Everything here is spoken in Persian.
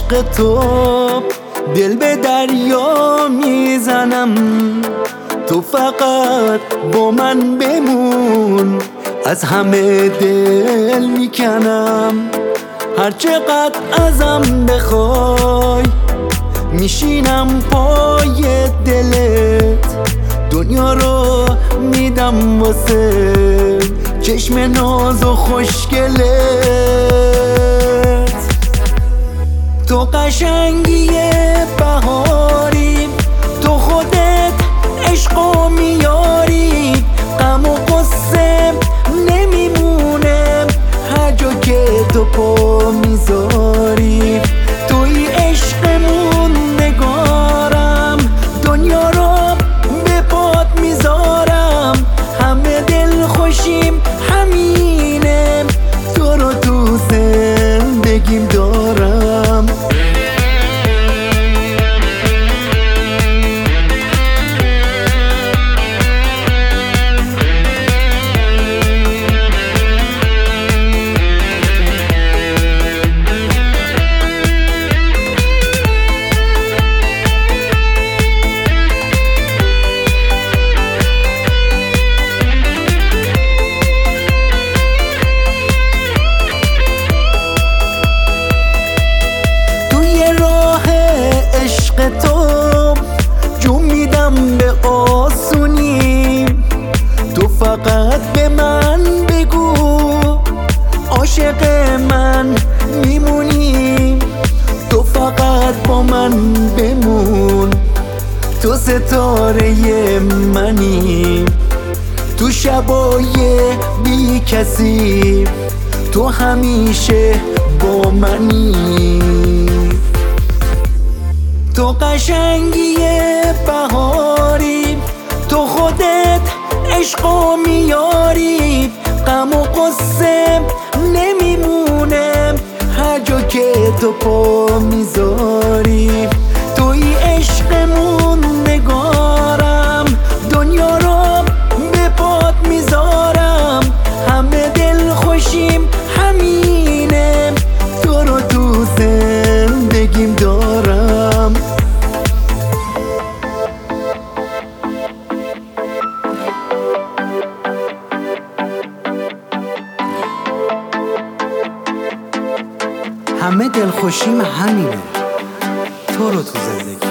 عشق تو دل به دریا میزنم، تو فقط با من بمون، از همه دل میکنم. هر چقدر ازم بخوای میشینم پای دلت، دنیا رو میدم واسه چشم ناز و خوشگلت. تو قشنگی بهاری، تو خودت عشقو میاری، غم و غصه نمیمونه هر جا که تو پا میذاری. توی عشقمون نگارم، دنیا رو به پات میذارم، همه دل خوشیم همینه، تو رو تو زندگیم دارم. تو جون میدم به آسونی، تو فقط به من بگو عاشق من میمونی، تو فقط با من بمون، تو ستاره منی، تو شبای بی کسی تو همیشه با منی. تو قشنگی بهاری، تو خودت عشقو میاری، غم و غصه نمیمونه هر جا که تو پا میذاری. توی عشقمون نگارم، دنیا رو به پات میذارم، همه دل خوشیم همینه، تو رو تو زندگیم دارم. همه دلخوشیم همینه، تو رو تو زندگی